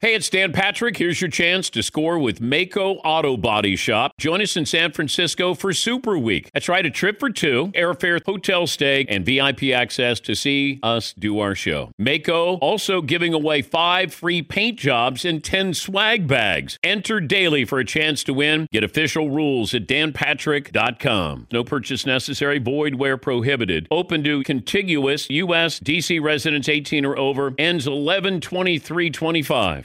Hey, it's Dan Patrick. Here's your chance to score with Mako Auto Body Shop. Join us in San Francisco for Super Week. That's right, a trip for two, airfare, hotel stay, and VIP access to see us do our show. Mako also giving away 5 free paint jobs and 10 swag bags. Enter daily for a chance to win. Get official rules at danpatrick.com. No purchase necessary, void where prohibited. Open to contiguous U.S. D.C. residents 18 or over. Ends 11/23/25.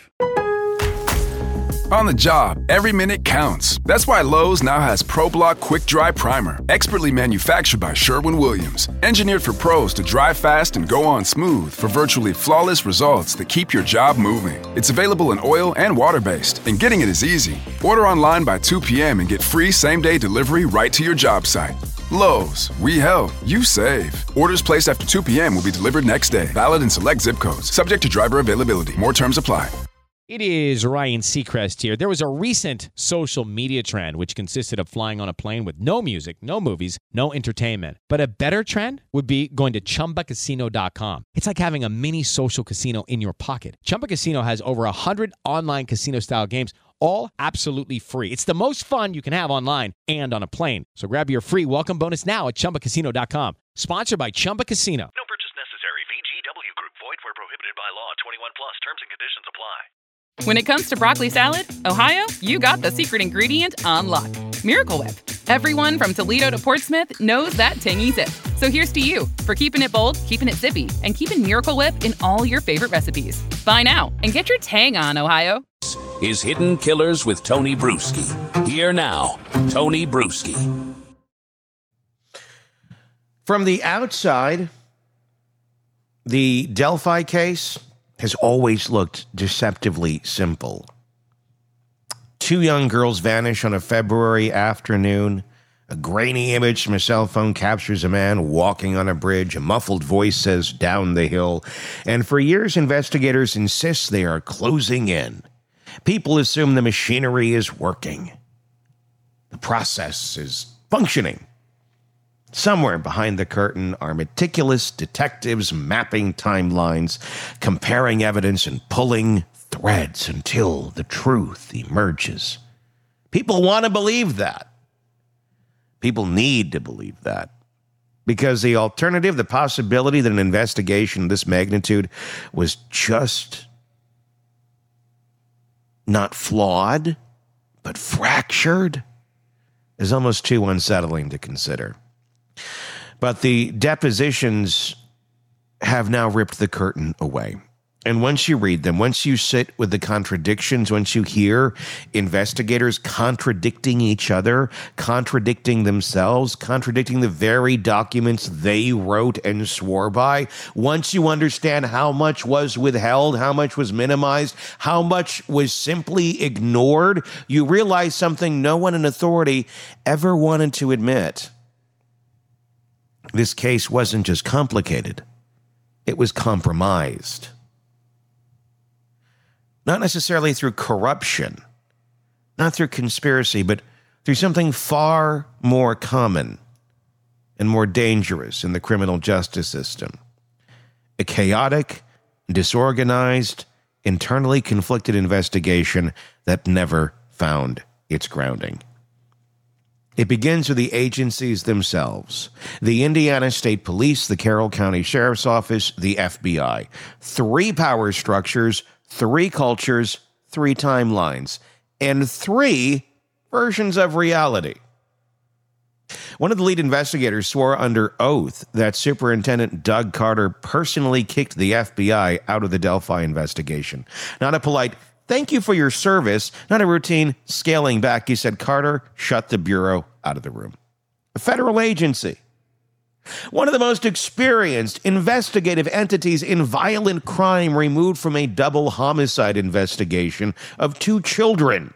On the job, every minute counts. That's why Lowe's now has ProBlock Quick Dry Primer, expertly manufactured by Sherwin-Williams. Engineered for pros to dry fast and go on smooth for virtually flawless results that keep your job moving. It's available in oil and water-based, and getting it is easy. Order online by 2 p.m. and get free same-day delivery right to your job site. Lowe's, we help, you save. Orders placed after 2 p.m. will be delivered next day. Valid in select zip codes. Subject to driver availability. More terms apply. It is Ryan Seacrest here. There was a recent social media trend which consisted of flying on a plane with no music, no movies, no entertainment. But a better trend would be going to ChumbaCasino.com. It's like having a mini social casino in your pocket. Chumba Casino has over 100 online casino-style games, all absolutely free. It's the most fun you can have online and on a plane. So grab your free welcome bonus now at ChumbaCasino.com. Sponsored by Chumba Casino. No purchase necessary. VGW Group. Void where prohibited by law. 21 plus. Terms and conditions apply. When it comes to broccoli salad, Ohio, you got the secret ingredient on lock. Miracle Whip. Everyone from Toledo to Portsmouth knows that tangy zip. So here's to you for keeping it bold, keeping it zippy, and keeping Miracle Whip in all your favorite recipes. Buy now and get your tang on, Ohio. Is Hidden Killers with Tony Bruschi. Here now, Tony Bruschi. From the outside, the Delphi case has always looked deceptively simple. 2 young girls vanish on a February afternoon. A grainy image from a cell phone captures a man walking on a bridge. A muffled voice says, "Down the hill." And for years, investigators insist they are closing in. People assume the machinery is working. The process is functioning. Somewhere behind the curtain are meticulous detectives mapping timelines, comparing evidence, and pulling threads until the truth emerges. People want to believe that. People need to believe that. Because the alternative, the possibility that an investigation of this magnitude was just not flawed, but fractured, is almost too unsettling to consider. But the depositions have now ripped the curtain away. And once you read them, once you sit with the contradictions, once you hear investigators contradicting each other, contradicting themselves, contradicting the very documents they wrote and swore by, once you understand how much was withheld, how much was minimized, how much was simply ignored, you realize something no one in authority ever wanted to admit. This case wasn't just complicated, it was compromised. Not necessarily through corruption, not through conspiracy, but through something far more common and more dangerous in the criminal justice system. A chaotic, disorganized, internally conflicted investigation that never found its grounding. It begins with the agencies themselves. The Indiana State Police, the Carroll County Sheriff's Office, the FBI. 3 power structures, 3 cultures, 3 timelines, and 3 versions of reality. One of the lead investigators swore under oath that Superintendent Doug Carter personally kicked the FBI out of the Delphi investigation. Not a polite, "Thank you for your service," not a routine scaling back. He said Carter shut the Bureau out of the room. A federal agency. One of the most experienced investigative entities in violent crime removed from a double homicide investigation of 2 children.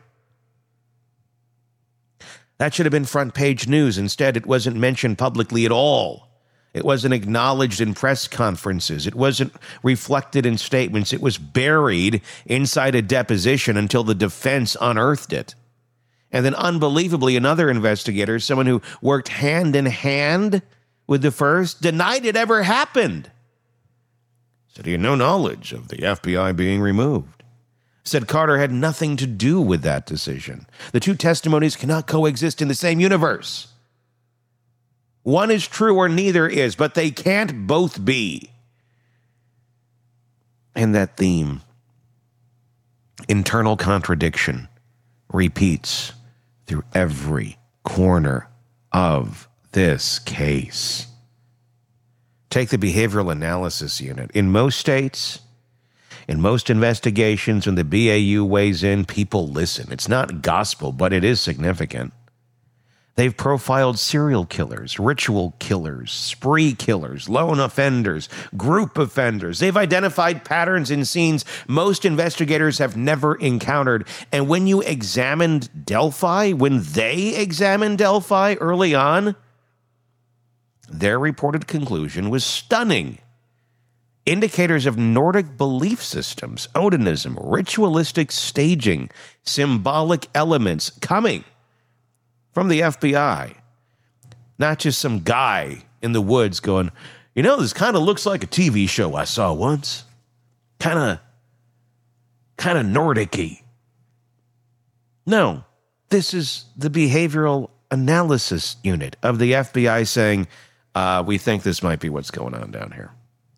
That should have been front page news. Instead, it wasn't mentioned publicly at all. It wasn't acknowledged in press conferences. It wasn't reflected in statements. It was buried inside a deposition until the defense unearthed it. And then unbelievably, another investigator, someone who worked hand in hand with the first, denied it ever happened. Said he had no knowledge of the FBI being removed. said Carter had nothing to do with that decision. The two testimonies cannot coexist in the same universe. One is true or neither is, but they can't both be. And that theme, internal contradiction, repeats through every corner of this case. Take the behavioral analysis unit. In most states, in most investigations, when the BAU weighs in, people listen. It's not gospel, but it is significant. They've profiled serial killers, ritual killers, spree killers, lone offenders, group offenders. They've identified patterns in scenes most investigators have never encountered. And when you examined Delphi, when they examined Delphi early on, their reported conclusion was stunning. Indicators of Nordic belief systems, Odinism, ritualistic staging, symbolic elements coming from the FBI. Not just some guy in the woods going, this kind of looks like a TV show I saw once. Kind of Nordic-y. No, this is the behavioral analysis unit of the FBI saying, we think this might be what's going on down here.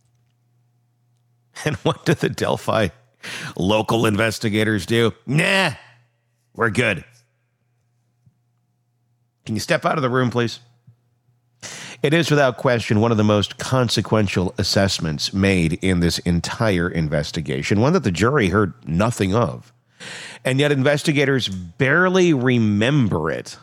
And what do the Delphi local investigators do? Nah, we're good. Can you step out of the room, please? It is without question one of the most consequential assessments made in this entire investigation, one that the jury heard nothing of. And yet investigators barely remember it.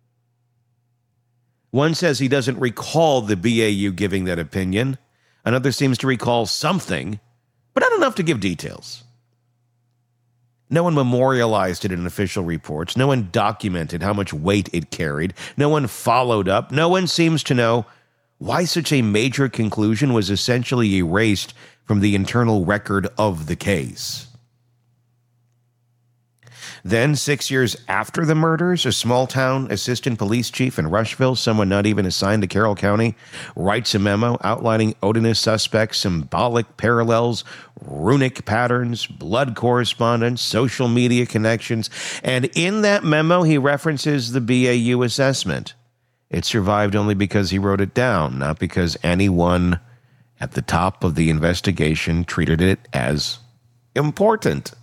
One says he doesn't recall the BAU giving that opinion. Another seems to recall something, but not enough to give details. No one memorialized it in official reports. No one documented how much weight it carried. No one followed up. No one seems to know why such a major conclusion was essentially erased from the internal record of the case. Then, 6 years after the murders, a small-town assistant police chief in Rushville, someone not even assigned to Carroll County, writes a memo outlining Odinist suspects' symbolic parallels, runic patterns, blood correspondence, social media connections, and in that memo, he references the BAU assessment. It survived only because he wrote it down, not because anyone at the top of the investigation treated it as important.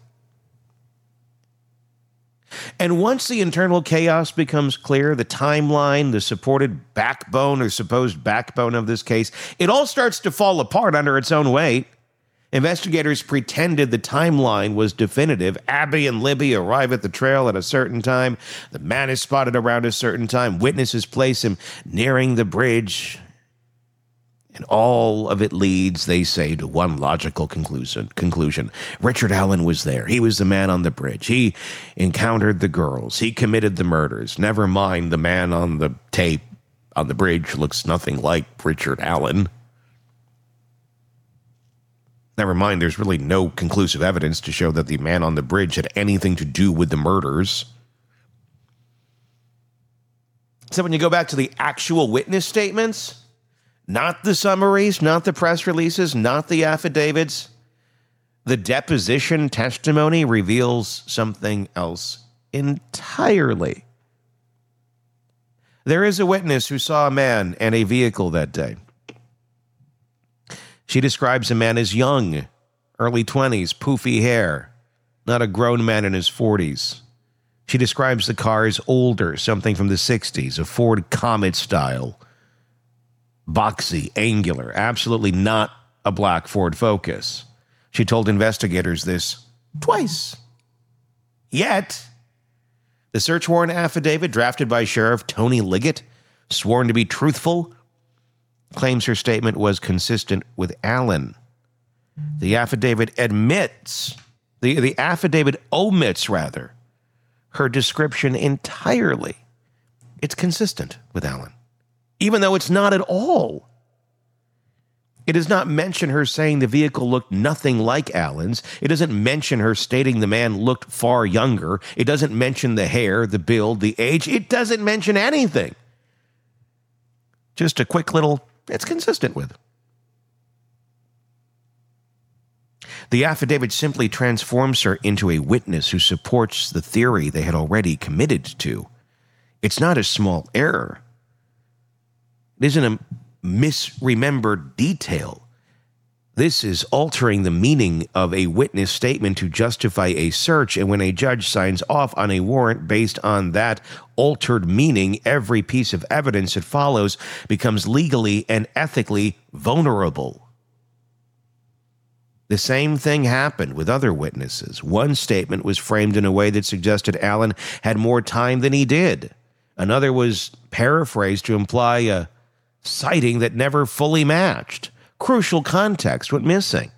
And once the internal chaos becomes clear, the timeline, the supported backbone or supposed backbone of this case, it all starts to fall apart under its own weight. Investigators pretended the timeline was definitive. Abby and Libby arrive at the trail at a certain time. The man is spotted around a certain time. Witnesses place him nearing the bridge. And all of it leads, they say, to one logical conclusion. Richard Allen was there. He was the man on the bridge. He encountered the girls. He committed the murders. Never mind, the man on the tape on the bridge looks nothing like Richard Allen. Never mind, there's really no conclusive evidence to show that the man on the bridge had anything to do with the murders. So when you go back to the actual witness statements, not the summaries, not the press releases, not the affidavits, the deposition testimony reveals something else entirely. There is a witness who saw a man and a vehicle that day. She describes a man as young, early 20s, poofy hair, not a grown man in his 40s. She describes the car as older, something from the 60s, a Ford Comet style. Boxy, angular, absolutely not a black Ford Focus. She told investigators this twice. Yet, the search warrant affidavit drafted by Sheriff Tony Liggett, sworn to be truthful, claims her statement was consistent with Allen. The affidavit omits her description entirely. It's consistent with Allen, even though it's not at all. It does not mention her saying the vehicle looked nothing like Allen's. It doesn't mention her stating the man looked far younger. It doesn't mention the hair, the build, the age. It doesn't mention anything. Just a quick little, it's consistent with. The affidavit simply transforms her into a witness who supports the theory they had already committed to. It's not a small error. It isn't a misremembered detail. This is altering the meaning of a witness statement to justify a search, and when a judge signs off on a warrant based on that altered meaning, every piece of evidence that follows becomes legally and ethically vulnerable. The same thing happened with other witnesses. One statement was framed in a way that suggested Allen had more time than he did. Another was paraphrased to imply a sighting that never fully matched. Crucial context went missing.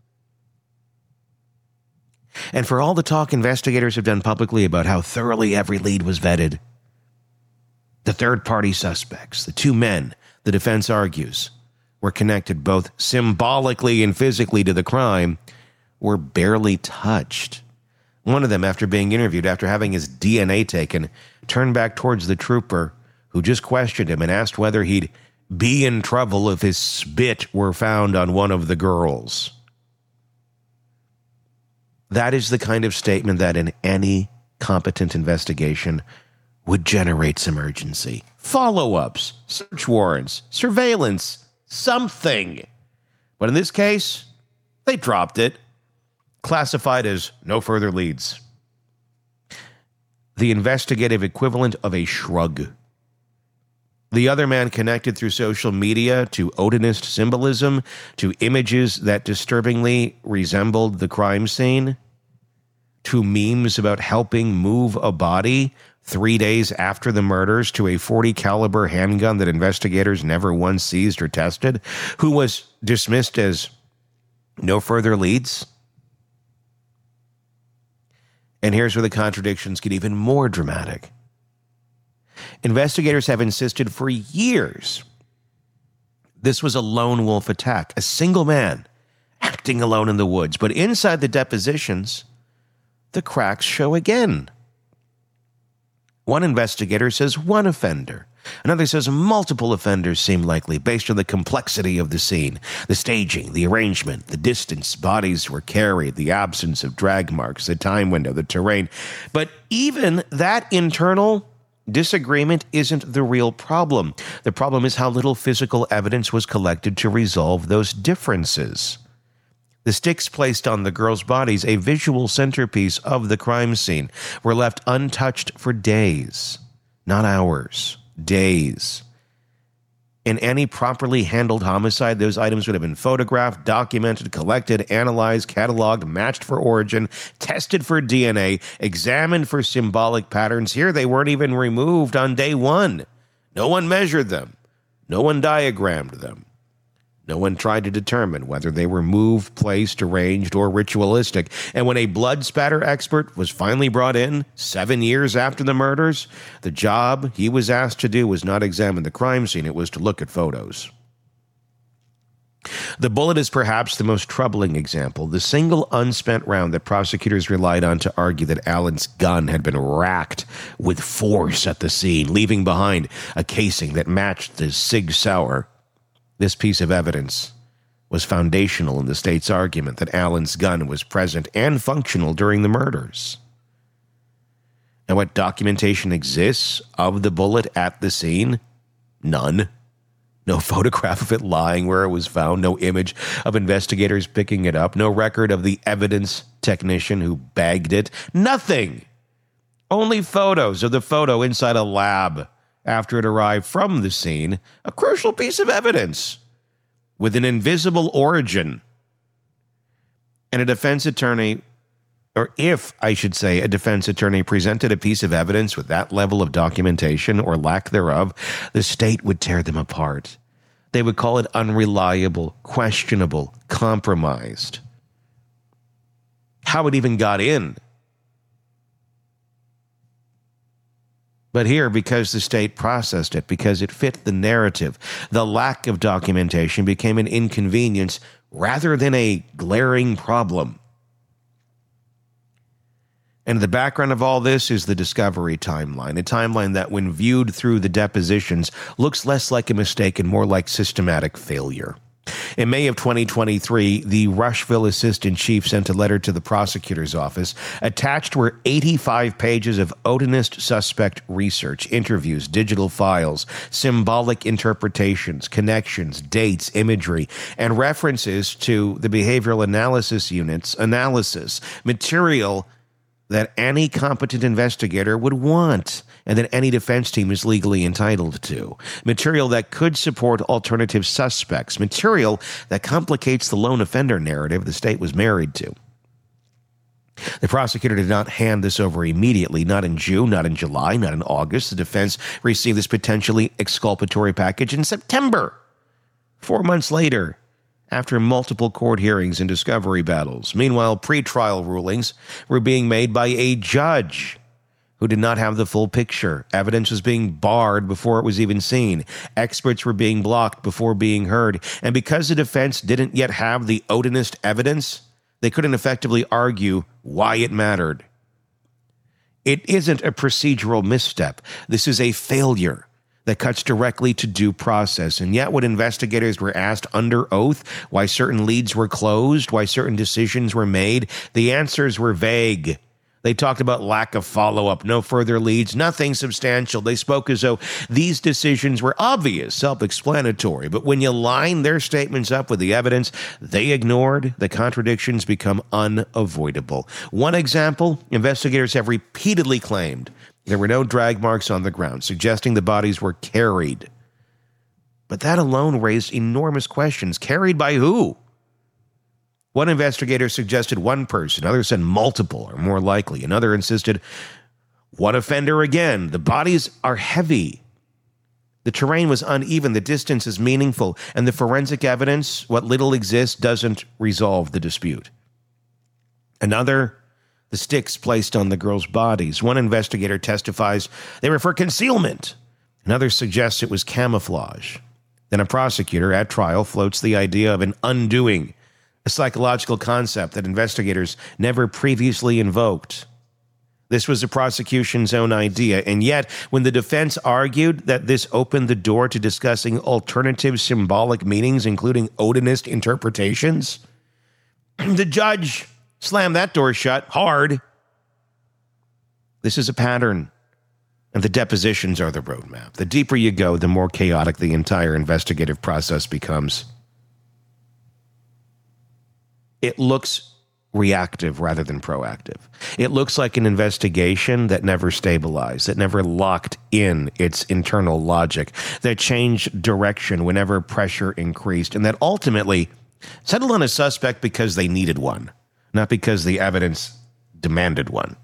And for all the talk investigators have done publicly about how thoroughly every lead was vetted, the third-party suspects, the two men, the defense argues, were connected both symbolically and physically to the crime, were barely touched. One of them, after being interviewed, after having his DNA taken, turned back towards the trooper who just questioned him and asked whether he'd be in trouble if his spit were found on one of the girls. That is the kind of statement that in any competent investigation would generate some urgency. Follow-ups, search warrants, surveillance, something. But in this case, they dropped it, classified as no further leads. The investigative equivalent of a shrug. The other man connected through social media to Odinist symbolism, to images that disturbingly resembled the crime scene, to memes about helping move a body 3 days after the murders, to a .40 caliber handgun that investigators never once seized or tested, who was dismissed as no further leads. And here's where the contradictions get even more dramatic. Investigators have insisted for years this was a lone wolf attack, a single man acting alone in the woods. But inside the depositions, the cracks show again. One investigator says one offender. Another says multiple offenders seem likely based on the complexity of the scene, the staging, the arrangement, the distance bodies were carried, the absence of drag marks, the time window, the terrain. But even that internal disagreement isn't the real problem. The problem is how little physical evidence was collected to resolve those differences. The sticks placed on the girls' bodies, a visual centerpiece of the crime scene, were left untouched for days, not hours, days. In any properly handled homicide, those items would have been photographed, documented, collected, analyzed, cataloged, matched for origin, tested for DNA, examined for symbolic patterns. Here, they weren't even removed on day one. No one measured them. No one diagrammed them. No one tried to determine whether they were moved, placed, arranged, or ritualistic. And when a blood spatter expert was finally brought in 7 years after the murders, the job he was asked to do was not examine the crime scene, it was to look at photos. The bullet is perhaps the most troubling example, the single unspent round that prosecutors relied on to argue that Allen's gun had been racked with force at the scene, leaving behind a casing that matched the Sig Sauer. This piece of evidence was foundational in the state's argument that Allen's gun was present and functional during the murders. And what documentation exists of the bullet at the scene? None. No photograph of it lying where it was found, no image of investigators picking it up, no record of the evidence technician who bagged it. Nothing. Only photos of the photo inside a lab after it arrived from the scene, a crucial piece of evidence with an invisible origin. And a defense attorney, or if I should say a defense attorney presented a piece of evidence with that level of documentation or lack thereof, the state would tear them apart. They would call it unreliable, questionable, compromised. How it even got in. But here, because the state processed it, because it fit the narrative, the lack of documentation became an inconvenience rather than a glaring problem. And the background of all this is the discovery timeline, a timeline that, when viewed through the depositions, looks less like a mistake and more like systematic failure. In May of 2023, the Rushville assistant chief sent a letter to the prosecutor's office. Attached were 85 pages of Odinist suspect research, interviews, digital files, symbolic interpretations, connections, dates, imagery, and references to the behavioral analysis unit's analysis, material that any competent investigator would want and that any defense team is legally entitled to. Material that could support alternative suspects. Material that complicates the lone offender narrative the state was married to. The prosecutor did not hand this over immediately, not in June, not in July, not in August. The defense received this potentially exculpatory package in September, 4 months later, after multiple court hearings and discovery battles. Meanwhile, pretrial rulings were being made by a judge who did not have the full picture. Evidence was being barred before it was even seen. Experts were being blocked before being heard. And because the defense didn't yet have the Odinist evidence, they couldn't effectively argue why it mattered. It isn't a procedural misstep. This is a failure that cuts directly to due process. And yet when investigators were asked under oath why certain leads were closed, why certain decisions were made, the answers were vague. They talked about lack of follow-up, no further leads, nothing substantial. They spoke as though these decisions were obvious, self-explanatory. But when you line their statements up with the evidence they ignored, the contradictions become unavoidable. One example, investigators have repeatedly claimed there were no drag marks on the ground, suggesting the bodies were carried. But that alone raised enormous questions. Carried by who? One investigator suggested one person. Others said multiple or more likely. Another insisted one offender again. The bodies are heavy. The terrain was uneven. The distance is meaningful. And the forensic evidence, what little exists, doesn't resolve the dispute. Another, the sticks placed on the girls' bodies. One investigator testifies they were for concealment. Another suggests it was camouflage. Then a prosecutor at trial floats the idea of an undoing, a psychological concept that investigators never previously invoked. This was the prosecution's own idea, and yet when the defense argued that this opened the door to discussing alternative symbolic meanings, including Odinist interpretations, the judge slammed that door shut hard. This is a pattern, and the depositions are the roadmap. The deeper you go, the more chaotic the entire investigative process becomes. It looks reactive rather than proactive. It looks like an investigation that never stabilized, that never locked in its internal logic, that changed direction whenever pressure increased, and that ultimately settled on a suspect because they needed one, not because the evidence demanded one.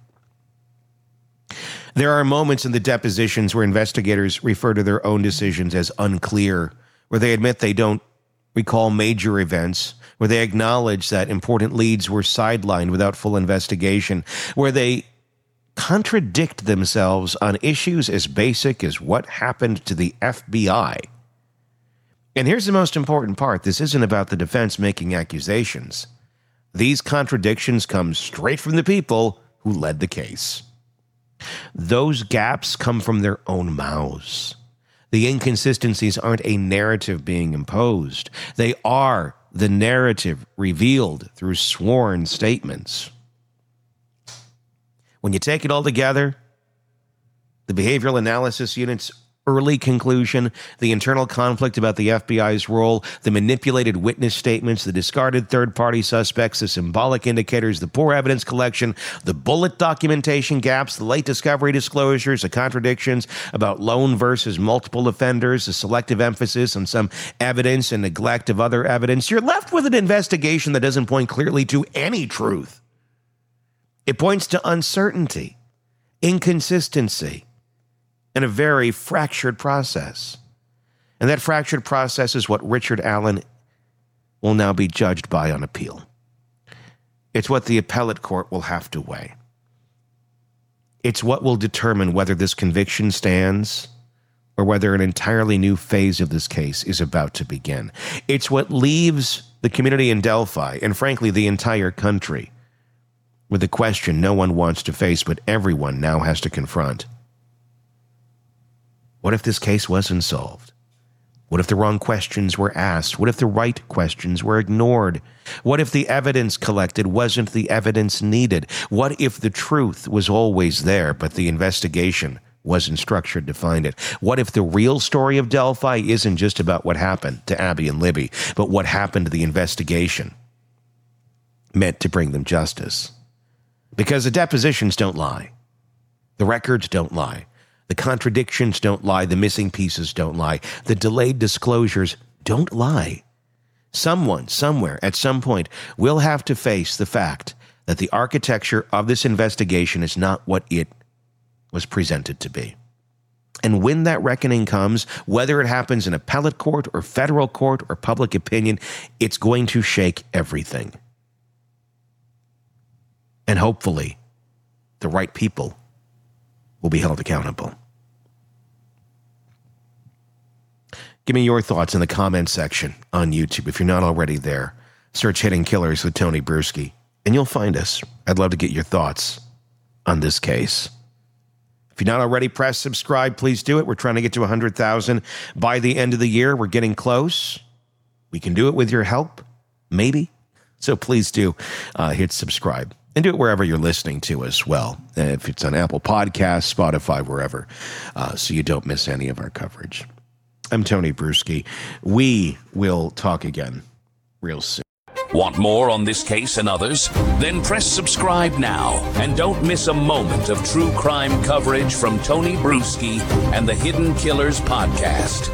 There are moments in the depositions where investigators refer to their own decisions as unclear, where they admit they don't recall major events, where they acknowledge that important leads were sidelined without full investigation, where they contradict themselves on issues as basic as what happened to the FBI. And here's the most important part. This isn't about the defense making accusations. These contradictions come straight from the people who led the case. Those gaps come from their own mouths. The inconsistencies aren't a narrative being imposed. They are the narrative revealed through sworn statements. When you take it all together, the behavioral analysis unit's early conclusion, the internal conflict about the FBI's role, the manipulated witness statements, the discarded third-party suspects, the symbolic indicators, the poor evidence collection, the bullet documentation gaps, the late discovery disclosures, the contradictions about lone versus multiple offenders, the selective emphasis on some evidence and neglect of other evidence, you're left with an investigation that doesn't point clearly to any truth. It points to uncertainty, inconsistency, and a very fractured process. And that fractured process is what Richard Allen will now be judged by on appeal. It's what the appellate court will have to weigh. It's what will determine whether this conviction stands or whether an entirely new phase of this case is about to begin. It's what leaves the community in Delphi, and frankly the entire country, with a question no one wants to face but everyone now has to confront. What if this case wasn't solved? What if the wrong questions were asked? What if the right questions were ignored? What if the evidence collected wasn't the evidence needed? What if the truth was always there, but the investigation wasn't structured to find it? What if the real story of Delphi isn't just about what happened to Abby and Libby, but what happened to the investigation meant to bring them justice? Because the depositions don't lie. The records don't lie. The contradictions don't lie. The missing pieces don't lie. The delayed disclosures don't lie. Someone, somewhere, at some point, will have to face the fact that the architecture of this investigation is not what it was presented to be. And when that reckoning comes, whether it happens in appellate court or federal court or public opinion, it's going to shake everything. And hopefully, the right people will be held accountable. Give me your thoughts in the comments section on YouTube. If you're not already there, search Hidden Killers with Tony Bruschi, and you'll find us. I'd love to get your thoughts on this case. If you're not already, press subscribe. Please do it. We're trying to get to 100,000 by the end of the year. We're getting close. We can do it with your help, maybe. So please do hit subscribe. And do it wherever you're listening to as well. If it's on Apple Podcasts, Spotify, wherever, so you don't miss any of our coverage. I'm Tony Bruschi. We will talk again real soon. Want more on this case and others? Then press subscribe now and don't miss a moment of true crime coverage from Tony Bruschi and the Hidden Killers podcast.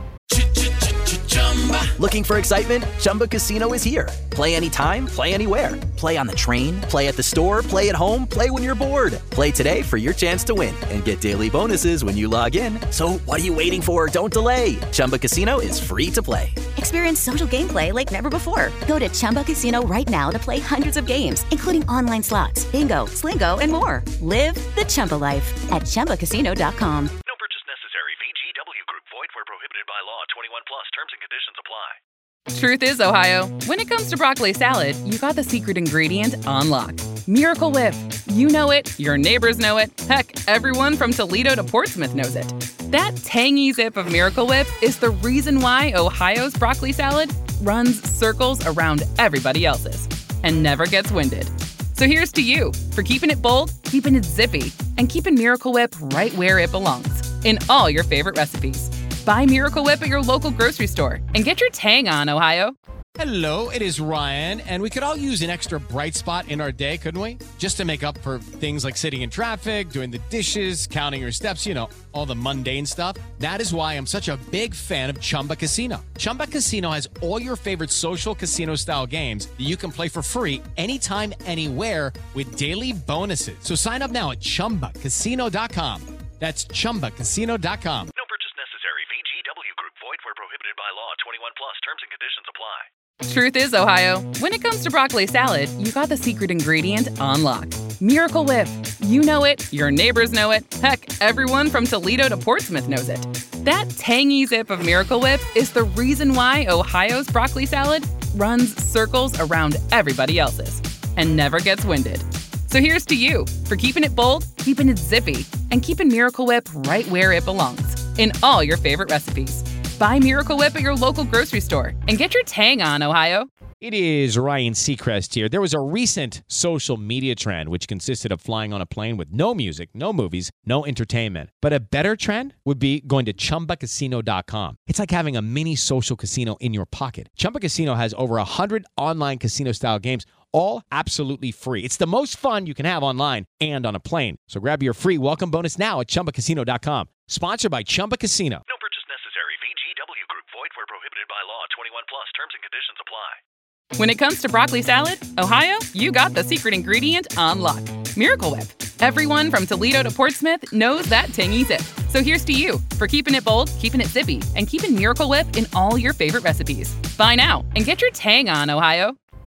Looking for excitement? Chumba Casino is here. Play anytime, play anywhere. Play on the train, play at the store, play at home, play when you're bored. Play today for your chance to win and get daily bonuses when you log in. So what are you waiting for? Don't delay. Chumba Casino is free to play. Experience social gameplay like never before. Go to Chumba Casino right now to play hundreds of games, including online slots, bingo, Slingo, and more. Live the Chumba life at ChumbaCasino.com. No purchase necessary. VGW Group. Void where prohibited by law. 21 plus. Terms and conditions apply. Truth is, Ohio, when it comes to broccoli salad, you got the secret ingredient on lock. Miracle Whip. You know it, your neighbors know it, heck, everyone from Toledo to Portsmouth knows it. That tangy zip of Miracle Whip is the reason why Ohio's broccoli salad runs circles around everybody else's and never gets winded. So here's to you for keeping it bold, keeping it zippy, and keeping Miracle Whip right where it belongs, in all your favorite recipes. Buy Miracle Whip at your local grocery store and get your tang on, Ohio. Hello, it is Ryan, and we could all use an extra bright spot in our day, couldn't we? Just to make up for things like sitting in traffic, doing the dishes, counting your steps, you know, all the mundane stuff. That is why I'm such a big fan of Chumba Casino. Chumba Casino has all your favorite social casino-style games that you can play for free anytime, anywhere with daily bonuses. So sign up now at ChumbaCasino.com. That's ChumbaCasino.com. No purchase necessary. VGW Group. Void where prohibited by law. 21 plus. Terms and conditions apply. Truth is, Ohio, when it comes to broccoli salad, you got the secret ingredient on lock. Miracle Whip. You know it, your neighbors know it, heck, everyone from Toledo to Portsmouth knows it. That tangy zip of Miracle Whip is the reason why Ohio's broccoli salad runs circles around everybody else's and never gets winded. So here's to you for keeping it bold, keeping it zippy, and keeping Miracle Whip right where it belongs, in all your favorite recipes. Buy Miracle Whip at your local grocery store and get your tang on, Ohio. It is Ryan Seacrest here. There was a recent social media trend which consisted of flying on a plane with no music, no movies, no entertainment. But a better trend would be going to ChumbaCasino.com. It's like having a mini social casino in your pocket. Chumba Casino has over 100 online casino-style games, all absolutely free. It's the most fun you can have online and on a plane. So grab your free welcome bonus now at ChumbaCasino.com. Sponsored by Chumba Casino. No purchase necessary. VGW Group. Void where prohibited by law. 21 plus. Terms and conditions apply. When it comes to broccoli salad, Ohio, you got the secret ingredient on lock. Miracle Whip. Everyone from Toledo to Portsmouth knows that tangy zip. So here's to you for keeping it bold, keeping it zippy, and keeping Miracle Whip in all your favorite recipes. Buy now and get your tang on, Ohio.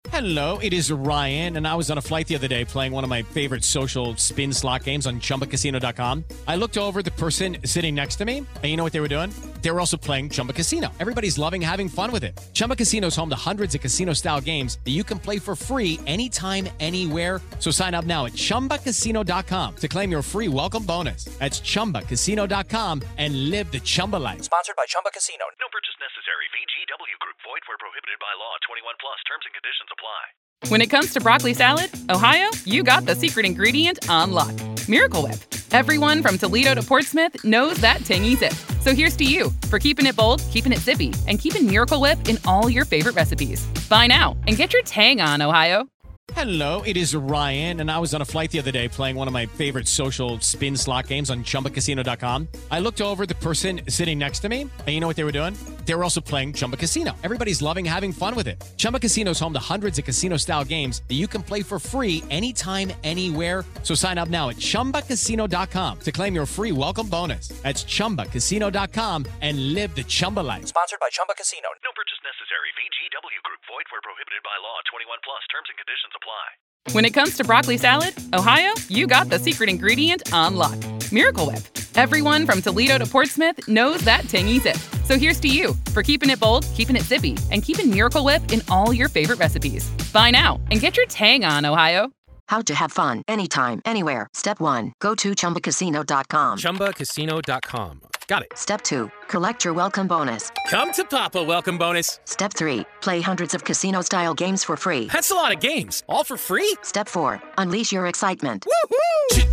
Hello, it is Ryan, and I was on a flight the other day playing one of my favorite social spin slot games on ChumbaCasino.com. I looked over the person sitting next to me, and you know what they were doing? They were also playing Chumba Casino. Everybody's loving having fun with it. Chumba Casino is home to hundreds of casino-style games that you can play for free anytime, anywhere. So sign up now at ChumbaCasino.com to claim your free welcome bonus. That's ChumbaCasino.com and live the Chumba life. Sponsored by Chumba Casino. No purchase necessary. VGW Group. Void where prohibited by law. 21 plus. Terms and conditions apply. When it comes to broccoli salad, Ohio, you got the secret ingredient on lock. Miracle Whip. Everyone from Toledo to Portsmouth knows that tangy zip. So here's to you for keeping it bold, keeping it zippy, and keeping Miracle Whip in all your favorite recipes. Buy now and get your tang on, Ohio. Hello, it is Ryan, and I was on a flight the other day playing one of my favorite social spin slot games on ChumbaCasino.com. I looked over the person sitting next to me, and you know what they were doing? They were also playing Chumba Casino. Everybody's loving having fun with it. Chumba Casino is home to hundreds of casino-style games that you can play for free anytime, anywhere. So sign up now at ChumbaCasino.com to claim your free welcome bonus. That's ChumbaCasino.com and live the Chumba life. Sponsored by Chumba Casino. No purchase necessary. VGW Group. Void where prohibited by law. 21 plus. Terms and conditions apply. When it comes to broccoli salad, Ohio, you got the secret ingredient on lock. Miracle Whip. Everyone from Toledo to Portsmouth knows that tangy zip. So here's to you for keeping it bold, keeping it zippy, and keeping Miracle Whip in all your favorite recipes. Buy now and get your tang on, Ohio. How to have fun anytime, anywhere. Step 1. Go to ChumbaCasino.com. ChumbaCasino.com. Got it. Step 2. Collect your welcome bonus. Come to Papa welcome bonus. Step 3. Play hundreds of casino-style games for free. That's a lot of games. All for free? Step 4. Unleash your excitement. Woohoo!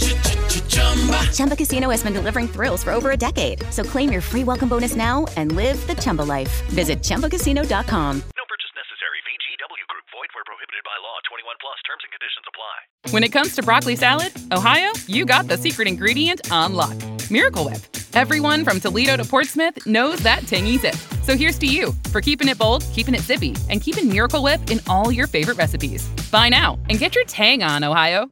Chumba Casino has been delivering thrills for over a decade. So claim your free welcome bonus now and live the Chumba life. Visit ChumbaCasino.com. No purchase necessary. VGW Group. Void where prohibited by law. 21 plus. Terms and conditions apply. When it comes to broccoli salad, Ohio, you got the secret ingredient on lock. Miracle Whip. Everyone from Toledo to Portsmouth knows that tangy zip. So here's to you for keeping it bold, keeping it zippy, and keeping Miracle Whip in all your favorite recipes. Buy now and get your tang on, Ohio.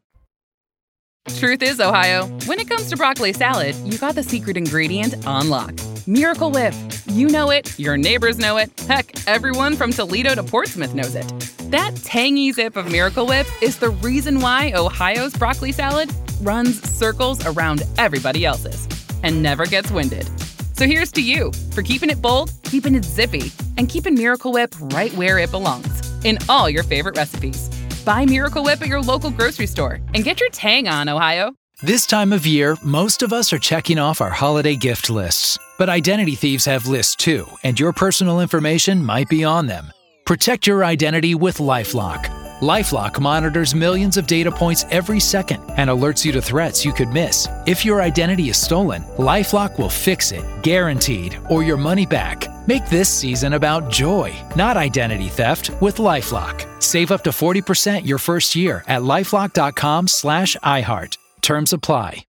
Truth is, Ohio, when it comes to broccoli salad, you got the secret ingredient on lock. Miracle Whip. You know it, your neighbors know it, heck, everyone from Toledo to Portsmouth knows it. That tangy zip of Miracle Whip is the reason why Ohio's broccoli salad runs circles around everybody else's and never gets winded. So here's to you for keeping it bold, keeping it zippy, and keeping Miracle Whip right where it belongs, in all your favorite recipes. Buy Miracle Whip at your local grocery store and get your tang on, Ohio. This time of year, most of us are checking off our holiday gift lists. But identity thieves have lists too, and your personal information might be on them. Protect your identity with LifeLock. LifeLock monitors millions of data points every second and alerts you to threats you could miss. If your identity is stolen, LifeLock will fix it, guaranteed, or your money back. Make this season about joy, not identity theft, with LifeLock. Save up to 40% your first year at LifeLock.com/iHeart. Terms apply.